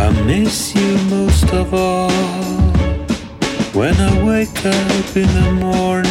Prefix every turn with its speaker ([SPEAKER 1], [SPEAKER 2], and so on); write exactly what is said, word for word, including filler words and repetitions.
[SPEAKER 1] I miss you most of all. When I wake up in the morning